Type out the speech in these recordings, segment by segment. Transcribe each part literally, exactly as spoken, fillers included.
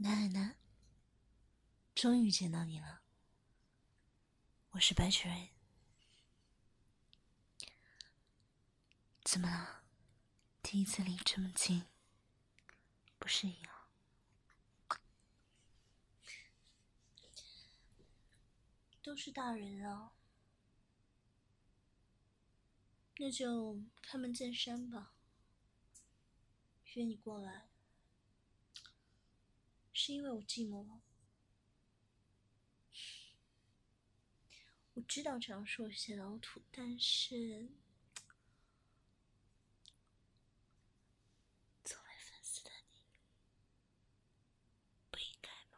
南海南，终于见到你了，我是白雪瑞。怎么了？第一次离这么近，不适应啊？都是大人了，那就开门见山吧。约你过来，是因为我寂寞吗？我知道这样说有些老土，但是作为粉丝的你，不应该吗？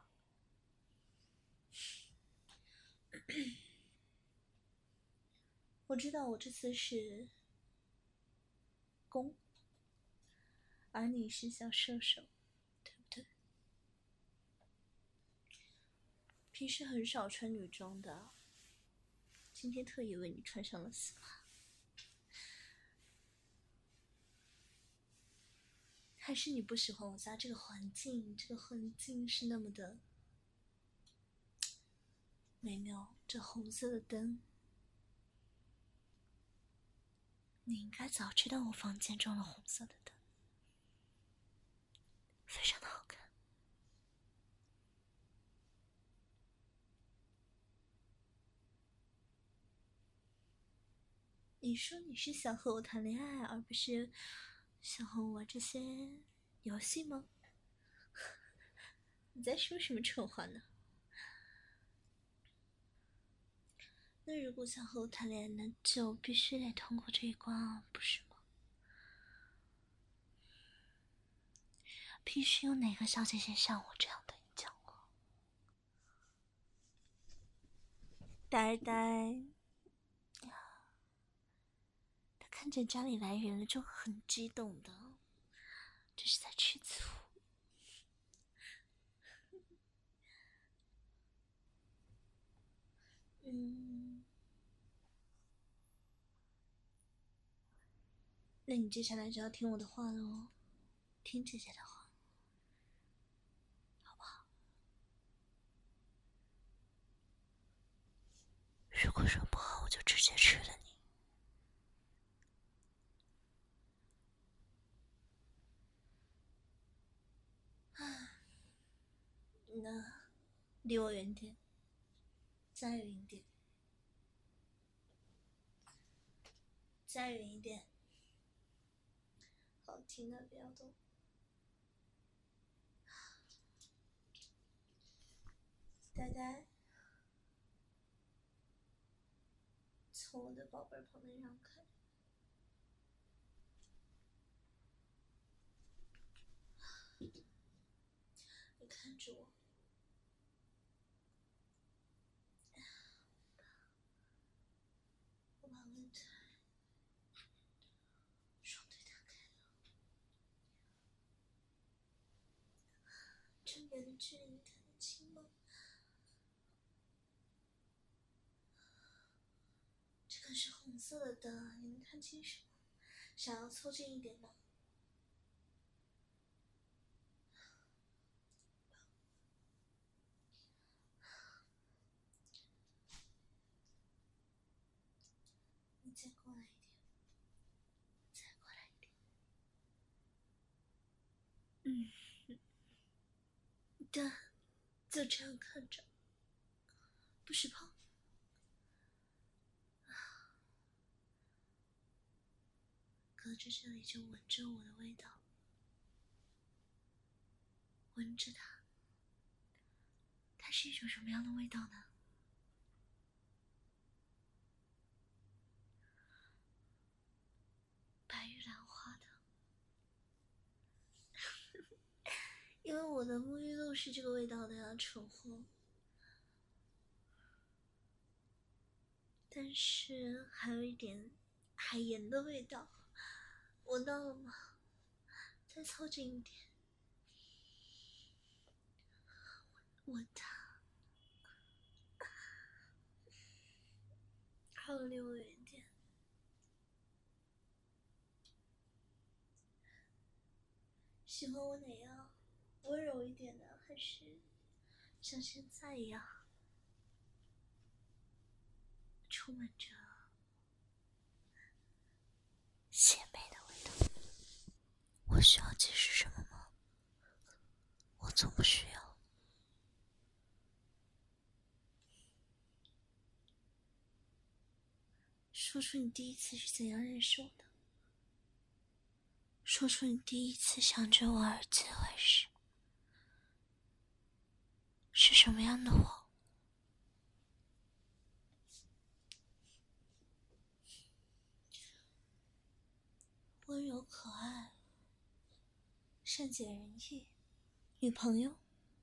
我知道我这次是攻，而你是想射手，对不对？平时很少穿女装的，今天特意为你穿上了丝袜。还是你不喜欢我家这个环境？这个环境是那么的美妙，这红色的灯，你应该早知道我房间装了红色的灯，非常的好看。你说你是想和我谈恋爱，而不是想和我玩这些游戏吗？你在说什么蠢话呢？那如果想和我谈恋爱，那就必须得通过这一关啊，不是吗？必须有哪个小姐姐像我这样的，你讲过？呆呆，他看见家里来人了就很激动的，这是在吃醋。嗯，那你接下来就要听我的话喽，听姐姐的话，好不好？如果说不好，我就直接吃了你。那离我远点，再远一点，再远一点。好听的，不要动。呆呆，从我的宝贝旁边让开。你看着我。我把问题双腿打开了，这么远的距离你看得清吗？这可是红色的灯，你能看清什么？想要凑近一点吗？你再过来一点，再过来一点。嗯，对，就这样看着，不许碰。隔着这里就闻着我的味道，闻着它，它是一种什么样的味道呢？白玉兰花的，因为我的沐浴露是这个味道的呀，蠢货。但是还有一点海盐的味道，闻到了吗？再凑近一点，闻它，还有离我远一点。喜欢我哪样？温柔一点的， 还是像现在一样，充满着鲜美的味道？我需要解释什么吗？我从不需要。说出你第一次是怎样认识我的，说出你第一次想着我而结尾时是什么样的我。温柔可爱，善解人意，女朋友。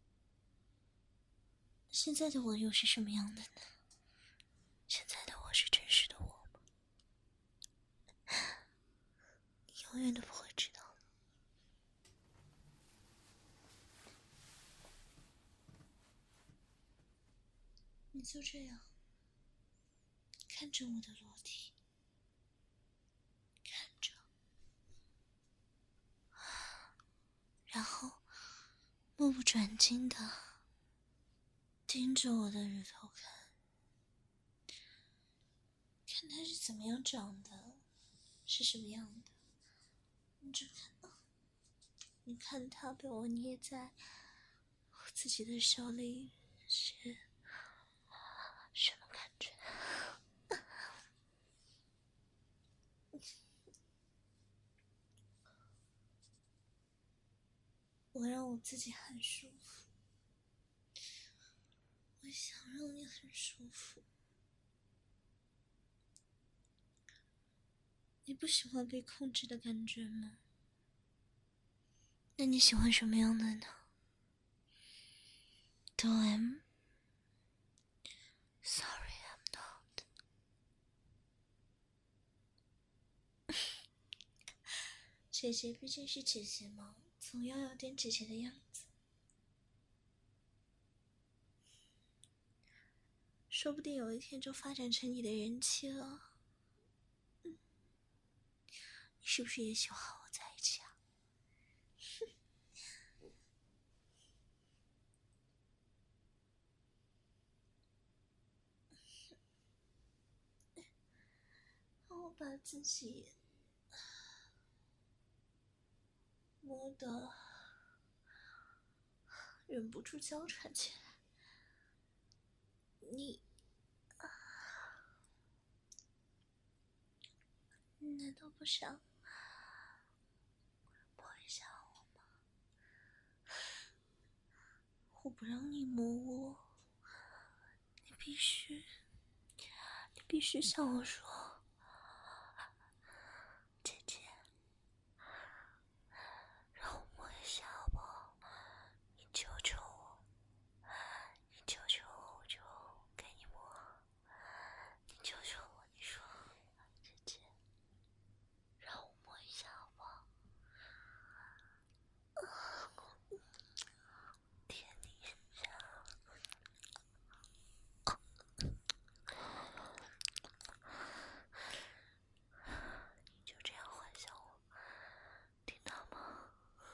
现在的我又是什么样的呢？现在的我是真实的我吗？你永远都不会知道的。你就这样看着我的裸体，看着，然后目不转睛的盯着我的乳头看，看它是怎么样长的，是什么样的。你只看到，你看它被我捏在我自己的手里是什么感觉？我让我自己很舒服，我想让你很舒服。你不喜欢被控制的感觉吗？那你喜欢什么样的呢？Do I'm sorry, I'm not. 姐姐毕竟是姐姐嘛，总要有点姐姐的样子。说不定有一天就发展成你的人妻了。嗯，你是不是也喜欢和我在一起啊？让我把自己摸得忍不住娇喘起来。你难道不想摸一下我吗？我不让你摸我，你必须你必须向我说，姐姐，让我摸一下好不好？你求求我，你求求我，我就给你摸。你求求我，你说，姐姐，让我摸一下好不好？舔你一下。你就这样幻想我，听到吗？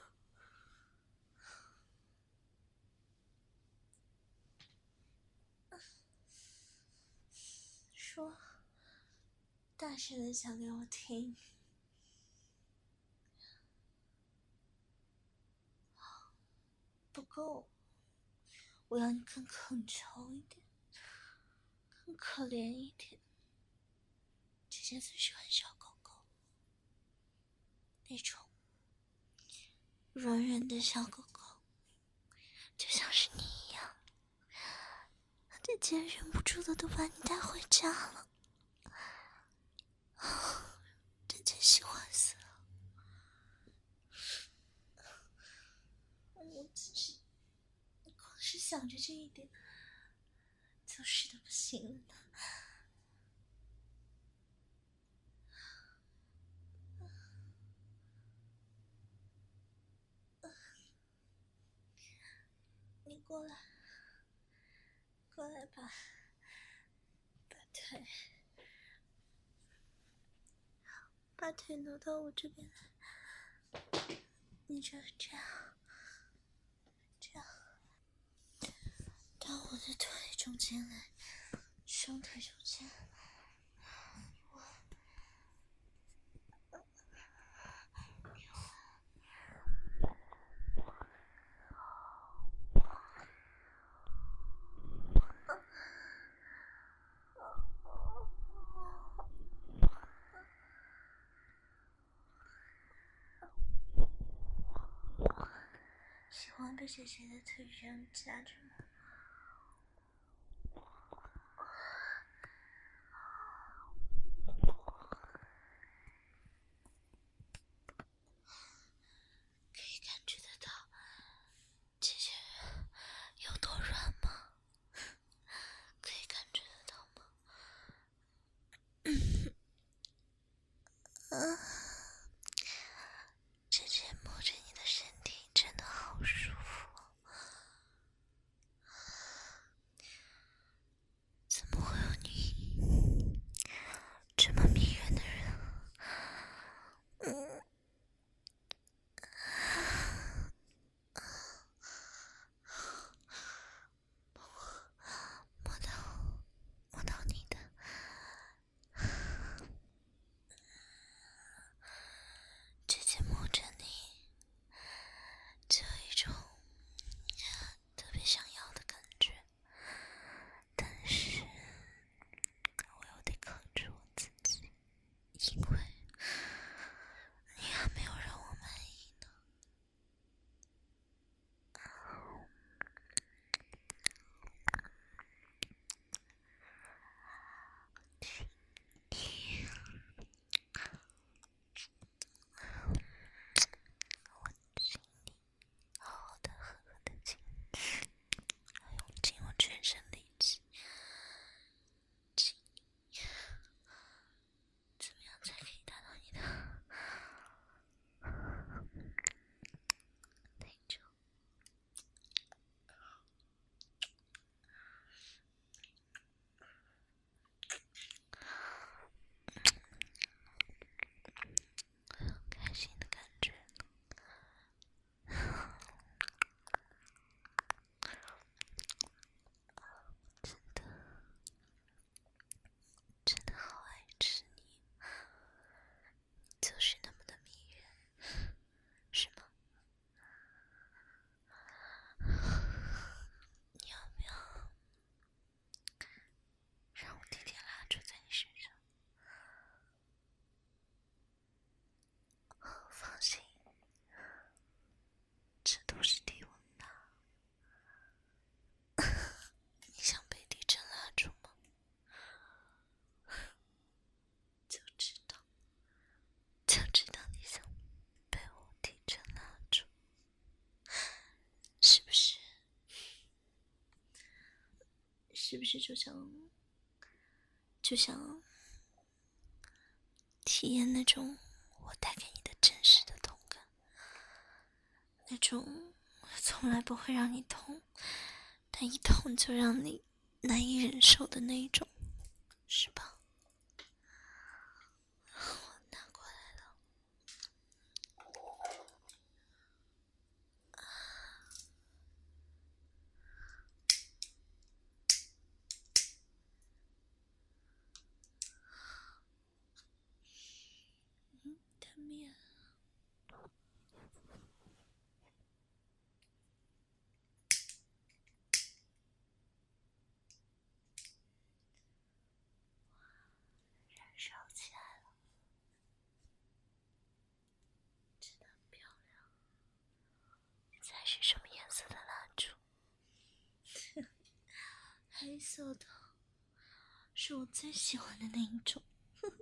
说，大声的讲给我听。不够，我要你更恳求一点，更可怜一点。姐姐最喜欢小狗狗，那种软软的小狗狗，就像是你一样。姐姐忍不住的都把你带回家了，姐姐喜欢死了。我自己光是想着这一点，就是的不行了。你过来，过来吧，把腿，把腿挪到我这边来。你就这样，这样， 到我的腿中间来，双腿中间。我喜欢被姐姐的腿上夹着吗？可以感觉得到姐姐有多软吗？可以感觉得到吗？嗯，姐姐摸着你的身体真的好舒服。怎么会有你这么迷人的人？嗯，摸到摸到你的，姐姐摸着你，就有一种特别想要的感觉，但是我又得克制我自己，因为你还没有让我满意呢。好好的狠狠的亲，用尽我全身力气亲你，怎么样才可以达到你的那种开心的感觉呢？真的真的好爱吃你，就是那么的迷人，是吗？你要不要让我点点蜡烛在你身上？放心，这都是低温的。你想被地震蜡烛吗？就知道，就知道你想被我地震蜡烛，是不是？是不是就想就想体验那种我带给你的真实的痛感，那种从来不会让你痛，但一痛就让你难以忍受的那一种，是吧？我拿过来了。嗯，它灭了。燃烧起来了，真的很漂亮。猜是什么颜色的蜡烛？黑色的，是我最喜欢的那一种。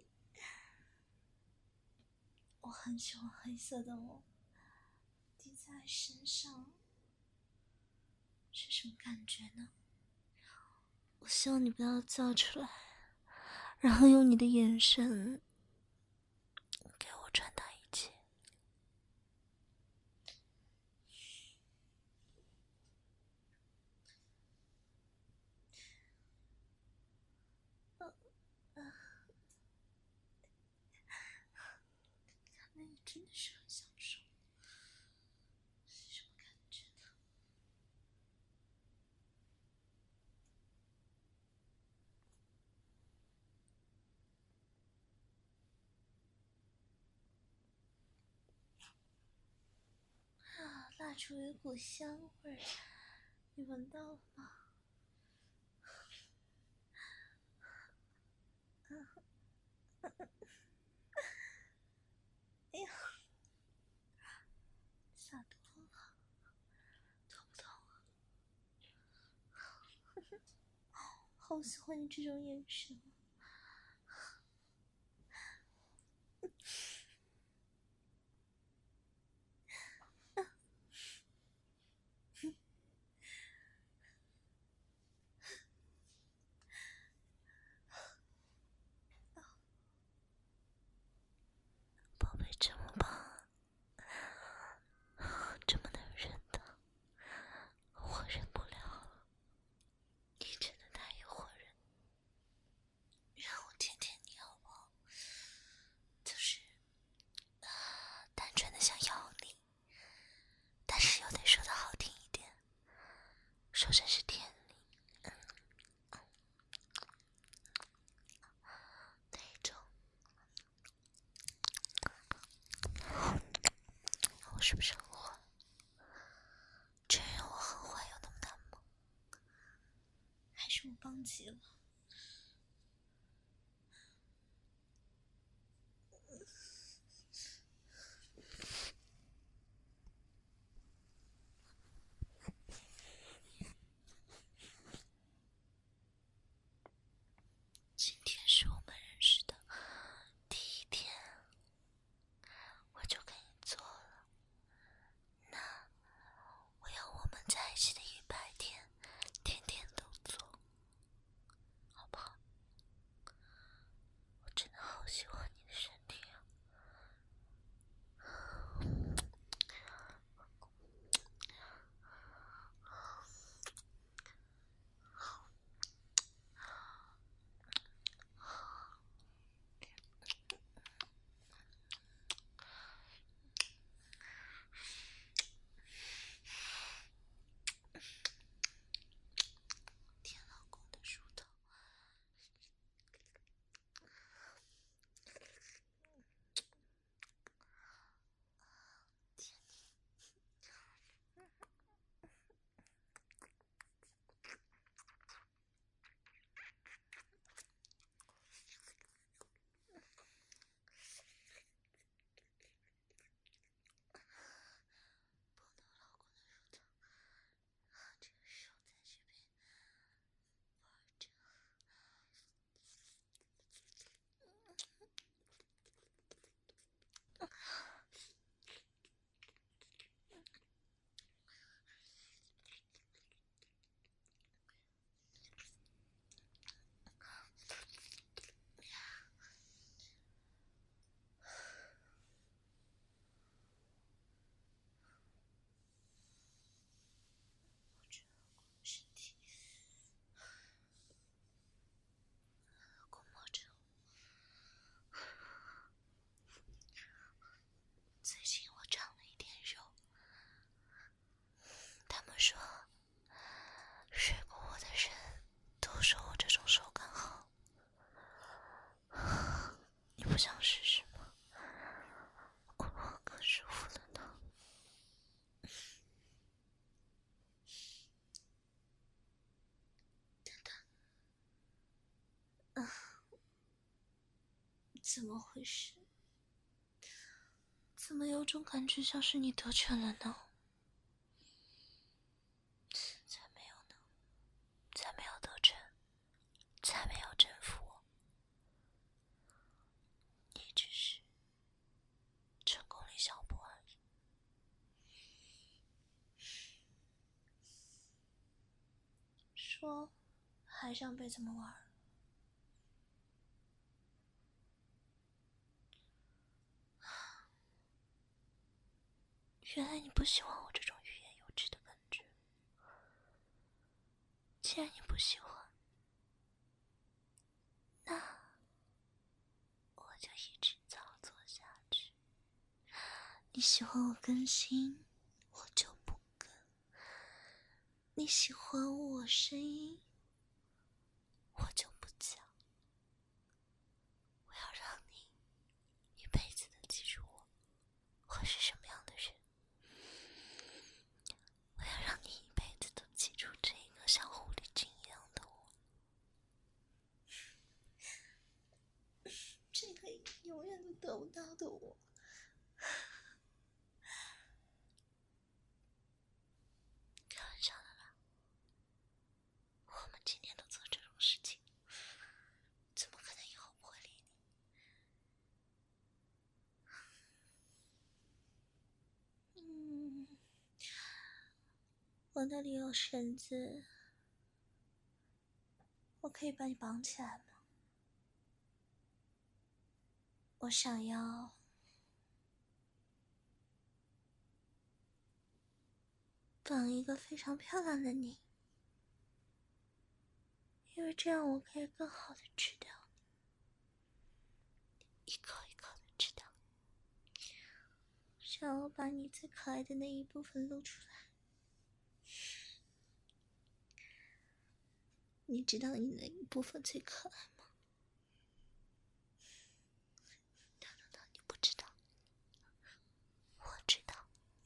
我很喜欢黑色的哦，滴在身上是什么感觉呢？我希望你不要叫出来，然后用你的眼神给我传达一切。看来你真的是很享受，是什么感觉呢？ 蜡烛有一股香味儿，你闻到了吗？哎呀，洒脱了，痛不痛啊？好喜欢你这种眼神。宝贝，这么棒，这么能忍的，我忍不了了。你真的太火人，让我舔舔你好不好？就是，呃，单纯的想咬你，但是又得说的好听一点，说成是舔你，嗯，那一种。我是不是很坏？承认我很坏有那么难吗？还是我帮急了？今天是我们认识的第一天，我就跟你做了。那我要我们在一起的一百天，天天都做，好不好？我真的好喜欢你的身体啊！舔老公的乳头。这个手在这边玩着，我觉得我身体抚摸着我。最近我长了一点肉，他们说睡过我的人都说我这种手感好，你不想试试吗？我可舒服了呢。等等，嗯，怎么回事？怎么有种感觉像是你得逞了呢？才没有呢，才没有得逞，才没有征服我，你只是成功率小波而已。说，海上被怎么玩？原来你不喜欢我这种欲言又止的感觉。既然你不喜欢，那我就一直操作下去。你喜欢我更新，我就不更；你喜欢我声音，我就不讲。我要让你一辈子的记住我，我是什么样的人。 我那里有绳子，我可以把你绑起来吗？我想要绑一个非常漂亮的你，因为这样我可以更好的吃掉你，一口一口的吃掉你。想要把你最可爱的那一部分露出来。你知道你哪一部分最可爱吗？等等等，你不知道，我知道。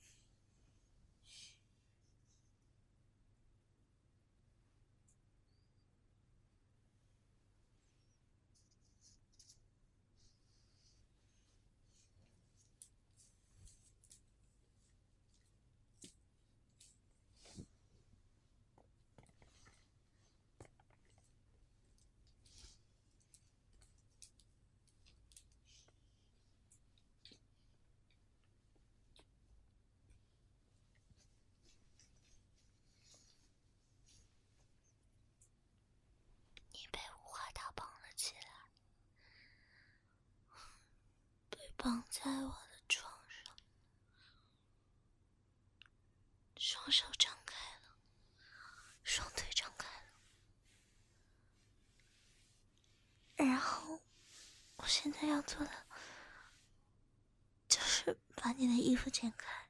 你被五花大绑了起来，被绑在我的床上，双手张开了，双腿张开了，然后我现在要做的就是把你的衣服剪开。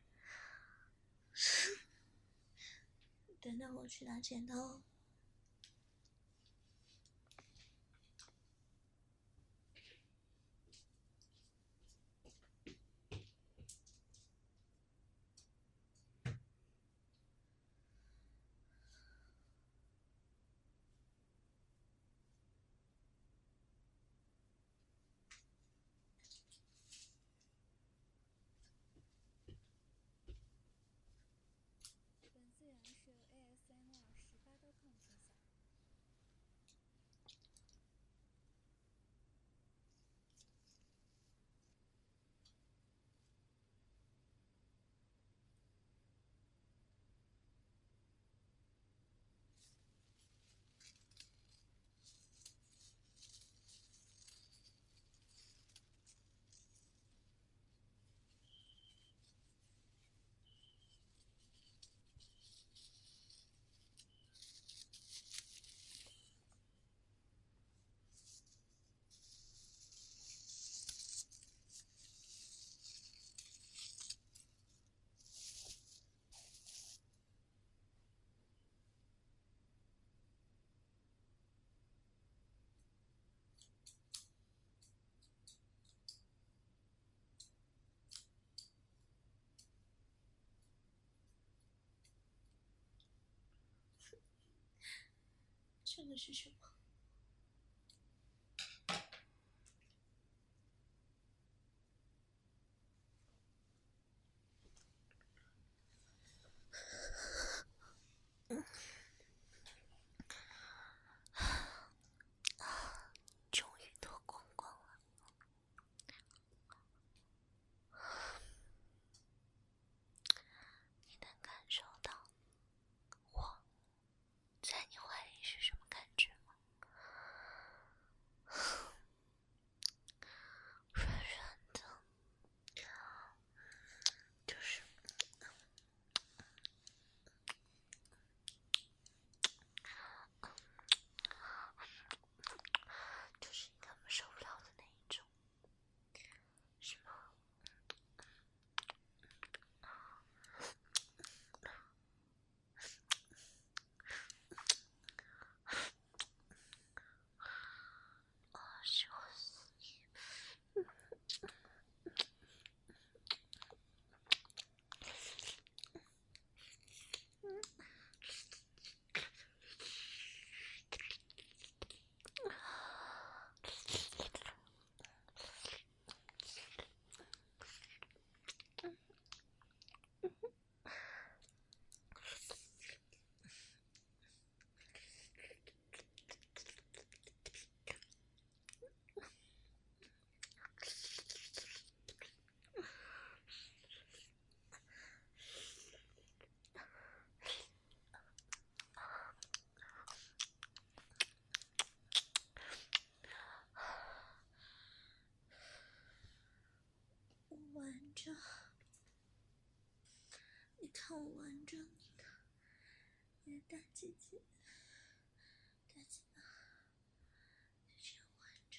等等，我去拿剪刀。 本次元是 A S M R 十八刀抗天下。 这个是什么？终于脱光光了。你能感受到我在你怀里是什么感觉吗？ 着，你看我玩着你的，你的大姐姐，大姐姐，就这样玩着。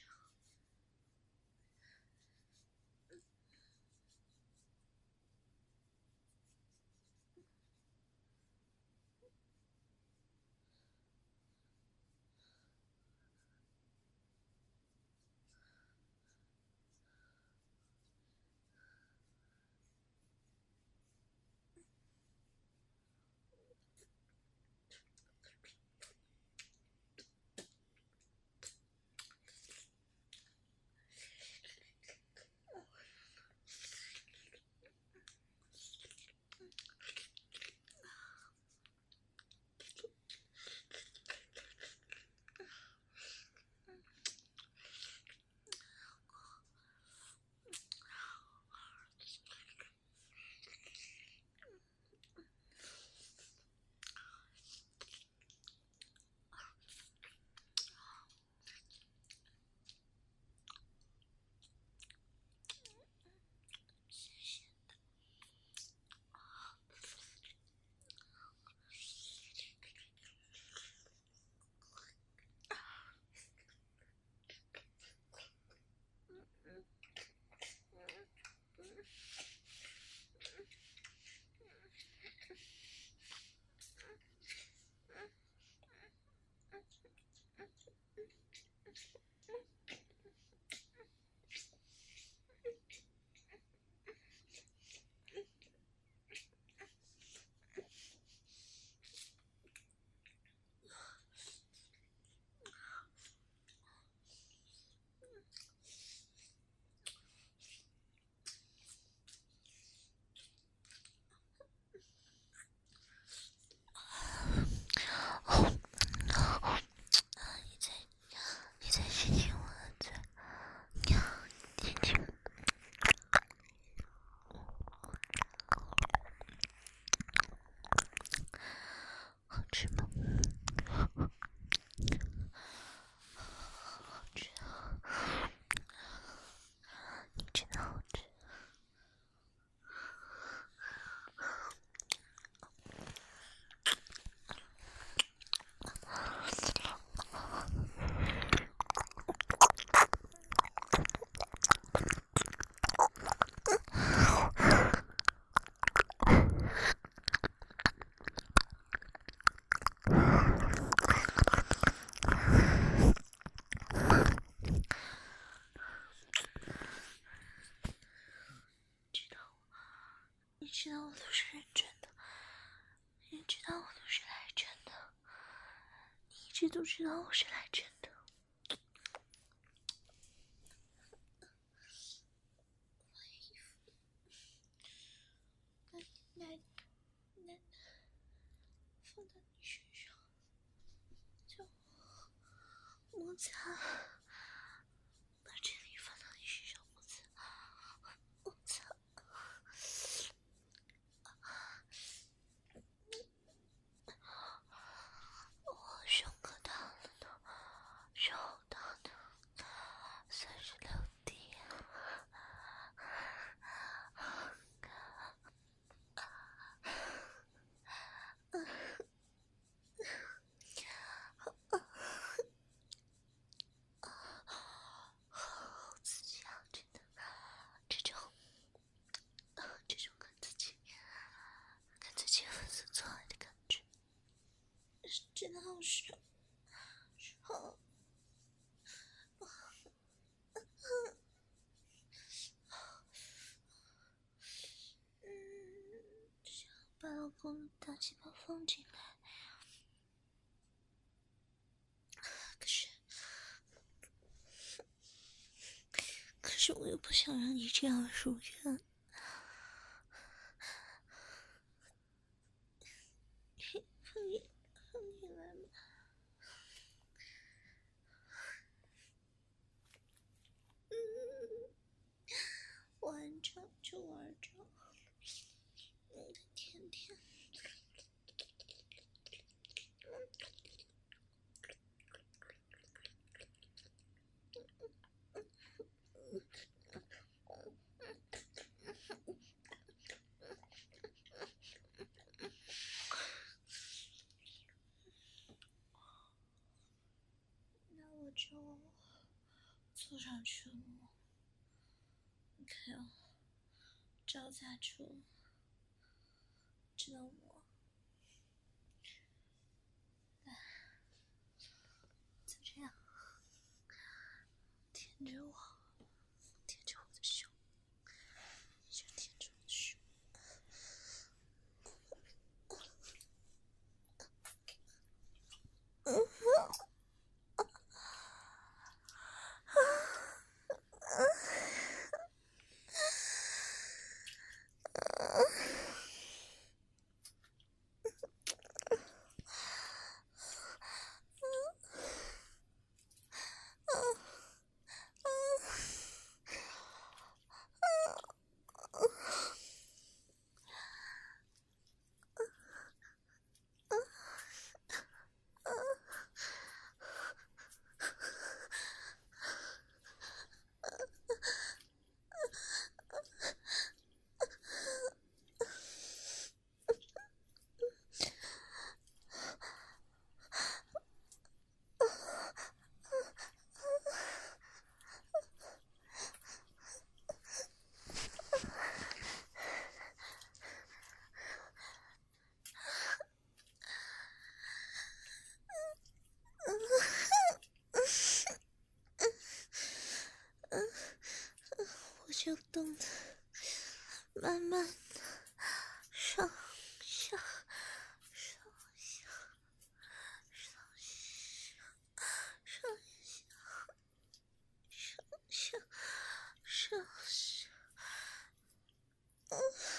你在，你在亲亲我的嘴，亲亲。好吃吗？好吃，你真的好吃。你知道我都是认真的，你知道我都是来真的，你一直都知道我是来真的。来来来，放到你身上，就摩擦，把这里放到你身上摩擦，摩擦。我胸可大了呢，胸好大的，三十六 D。好刺激啊！真的，这种，这种跟自己跟自己粉丝做爱的感觉，是真的好爽，好。嗯，只要把老公的大鸡巴放进来。可是，可是我又不想让你这样入院。放你，放你来嘛。嗯，玩着就玩着，我的甜甜。 坐上去了，你看哦，招架住了，知道吗？来，就这样，舔着我，舔着我的胸，你就舔着我的胸。嗯哼。我就动的慢慢的上下上下上下上下上下上下，嗯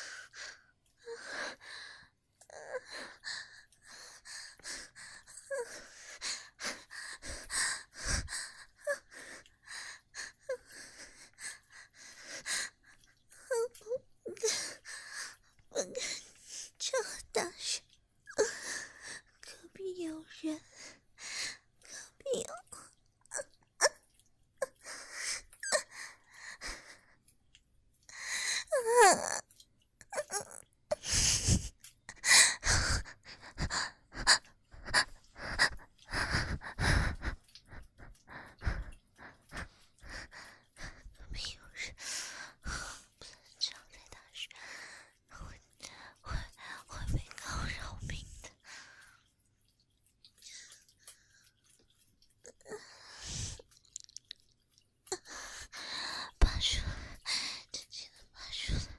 不敢这么大声，隔壁有人，隔壁有。没有人，不能这样太大声，会会会被告饶命的。拔出来，轻轻的拔出来。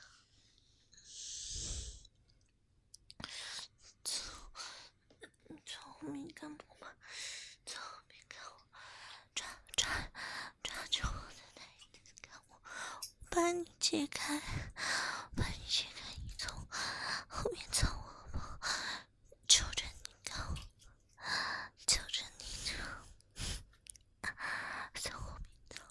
从从后面干嘛？从后面看我，抓抓抓住我的奶子，看我，我把你解开，我把你解开，你从后面操我吧，求着你看我，求着你从后面操。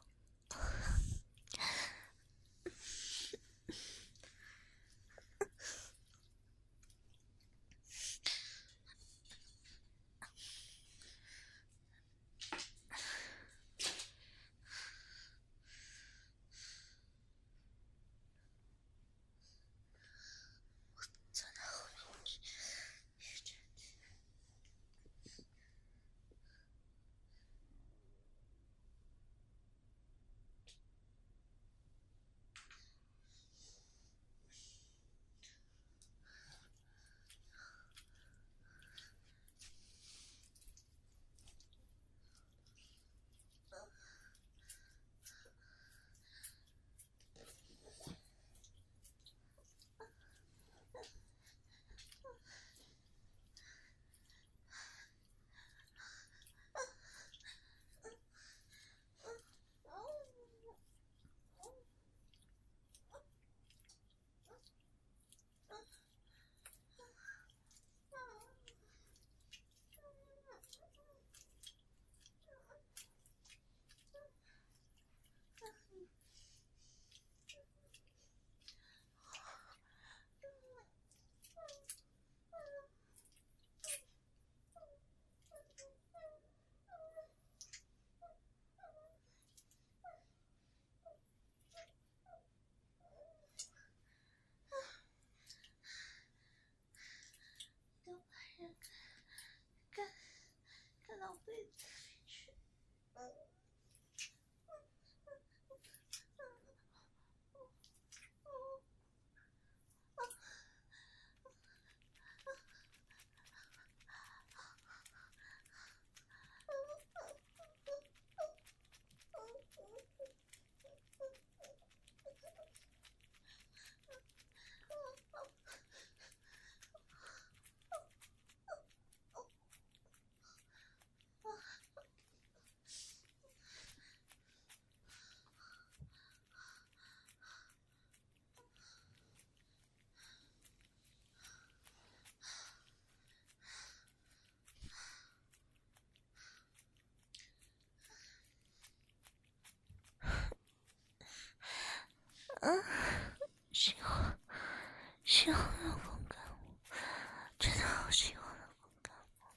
嗯，喜欢，喜欢老公干我，真的好喜欢老公干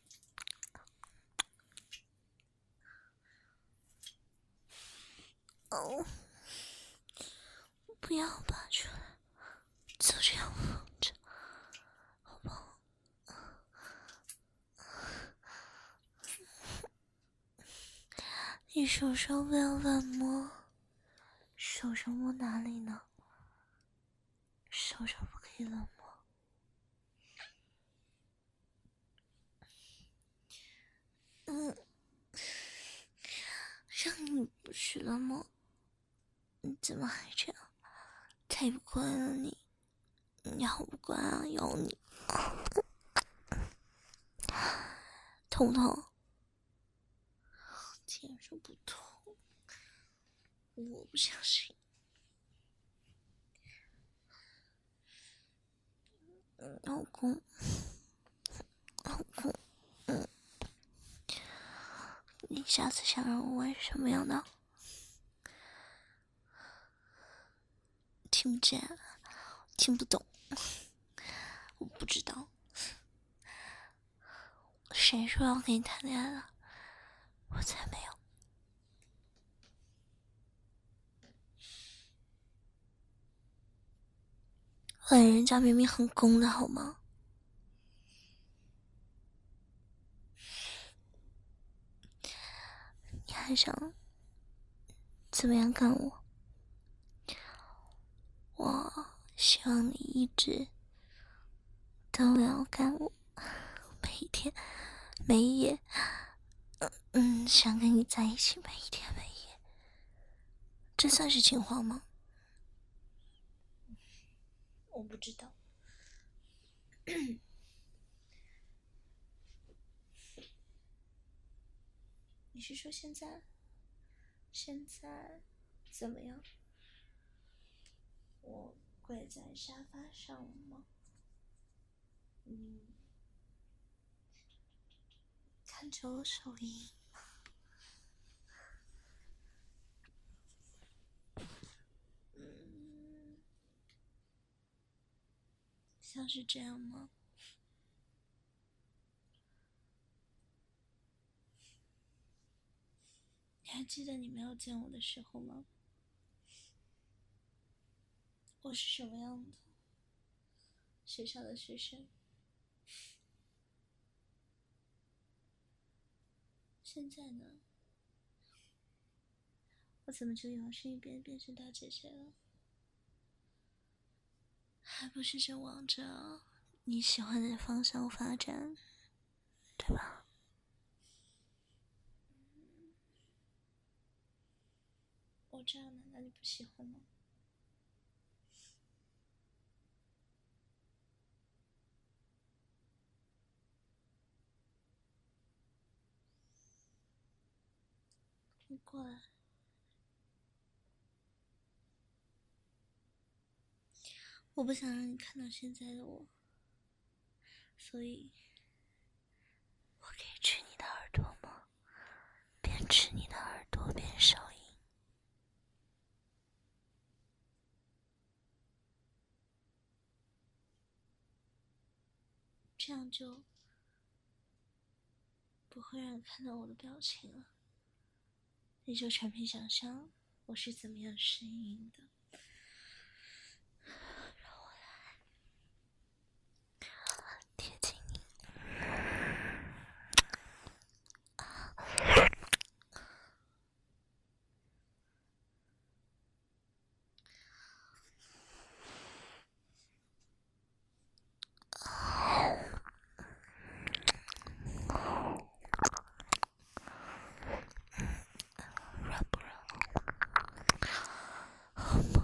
我。哦，不要拔出来，就这样放着，好不好？你手上不要乱摸，手上摸哪里呢？手上不可以乱摸。嗯，让你不许乱摸，你怎么还这样？太不乖了你，你好不乖啊！咬你，痛不痛？竟然说不痛，我不相信。嗯，老公，老公，嗯，你下次想让我玩什么样的？听不见，听不懂，我不知道。谁说要跟你谈恋爱了？我才没有。哎，人家明明很攻的好吗？你还想怎么样干我？我希望你一直都要干我，每天每一夜，嗯嗯，想跟你在一起，每一天每一夜，这算是情话吗？我不知道。你是说现在？现在怎么样？我跪在沙发上吗？嗯，看着我手淫。嗯，像是这样吗？你还记得你没有见我的时候吗？我是什么样的？学校的学生。现在呢？我怎么就摇身一变变成大姐姐了？还不是正往着你喜欢的方向发展，对吧？我这样难道你不喜欢吗？你过来。我不想让你看到现在的我，所以我可以吃你的耳朵吗？边吃你的耳朵边手淫。这样就不会让你看到我的表情了，你就全凭想象我是怎么样呻吟的。让我来贴近你。软不软？好不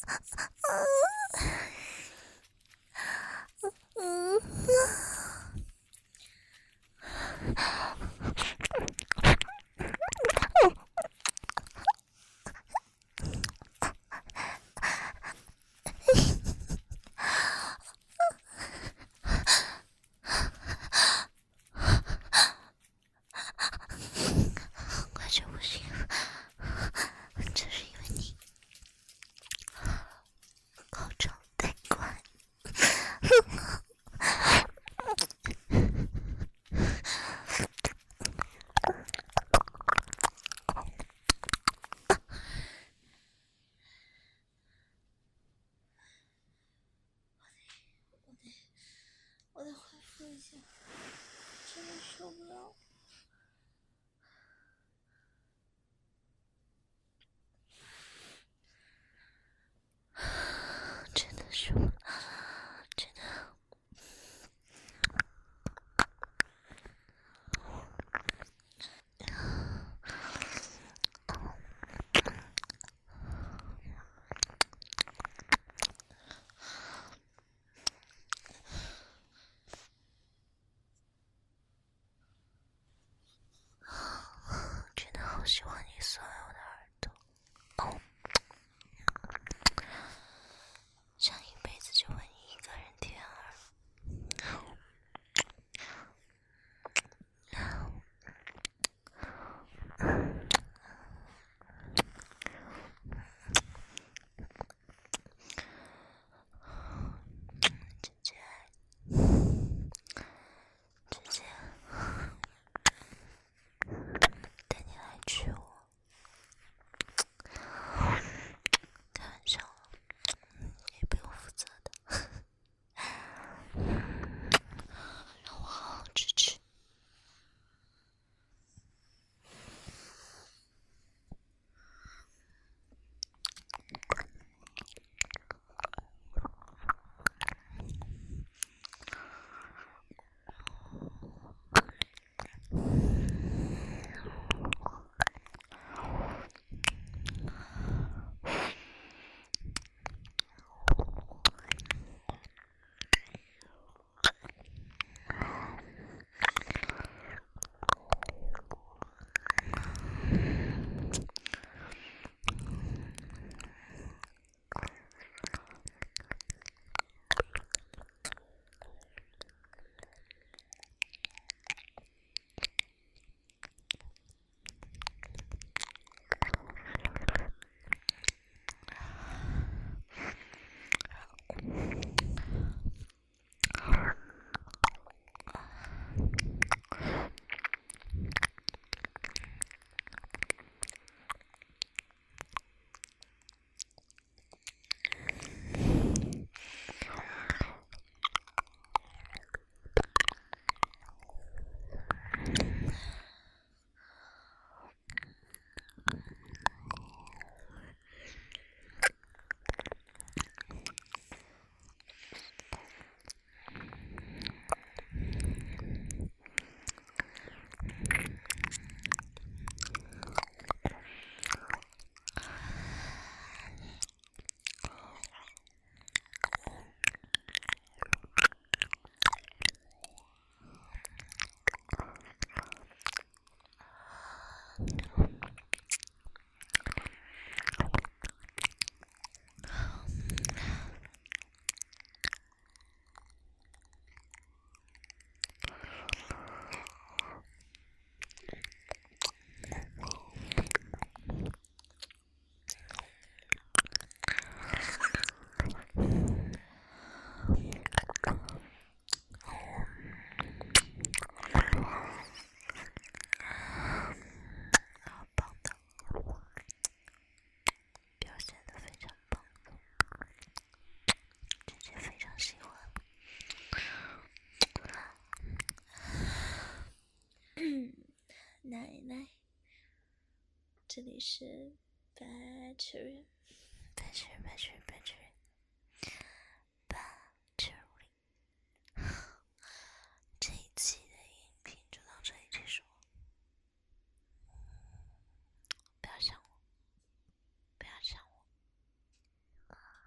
嗯。快就不行了，这是因为你高潮太快。我得恢复一下，真的受不了。真的受不了，真的。真的好喜欢你所有的耳朵，哦，想一辈子就为你一个人舔耳。姐姐，姐姐，带你来娶我。开玩笑，也不用负责的。让我好好吃吃。奶奶，这里是白痴人，白痴人，白痴人，白痴人，白痴人。这一期的音频就到这里结束，不要想我，不要想我。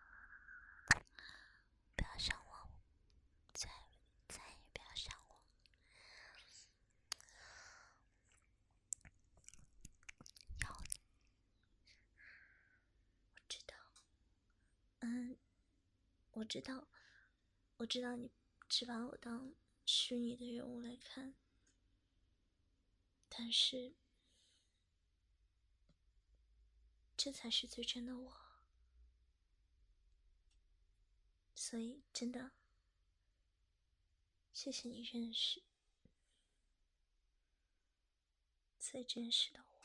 我知道，我知道你只把我当虚拟的人物来看，但是这才是最真的我。所以真的，谢谢你认识最真实的我。